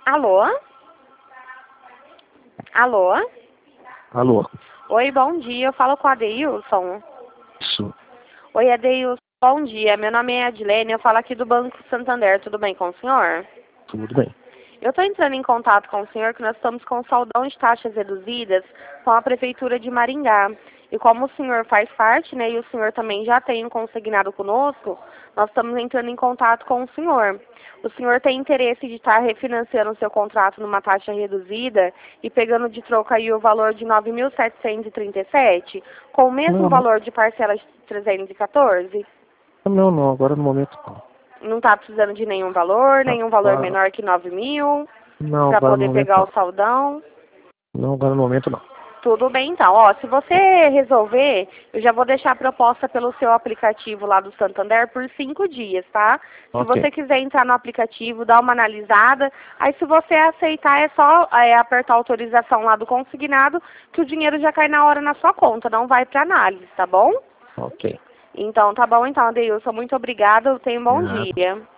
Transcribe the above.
Alô? Alô? Alô? Oi, bom dia. Eu falo com a Adeilson. Isso. Oi, Adeilson. Bom dia. Meu nome é Adilene. Eu falo aqui do Banco Santander. Tudo bem com o senhor? Tudo bem. Eu estou entrando em contato com o senhor que nós estamos com saudão de taxas reduzidas com a Prefeitura de Maringá. E como o senhor faz parte, né, e o senhor também já tem um consignado conosco, nós estamos entrando em contato com o senhor. O senhor tem interesse de estar refinanciando o seu contrato numa taxa reduzida e pegando de troco aí o valor de R$ 9.737, com o mesmo Não, valor de parcela de 314? não, agora no momento não. Não está precisando de nenhum valor Agora, menor que 9.000, não, para agora no poder momento pegar o não. saldão? Não, agora no momento não. Tudo bem, então. Ó, se você resolver, eu já vou deixar a proposta pelo seu aplicativo lá do Santander por 5 dias, tá? Se Ok. você quiser entrar no aplicativo, dar uma analisada, aí se você aceitar é só apertar a autorização lá do consignado, que o dinheiro já cai na hora na sua conta, não vai para análise, tá bom? Ok. Então, tá bom então, Adeilson. Muito obrigada. Tenha um bom Nada. dia.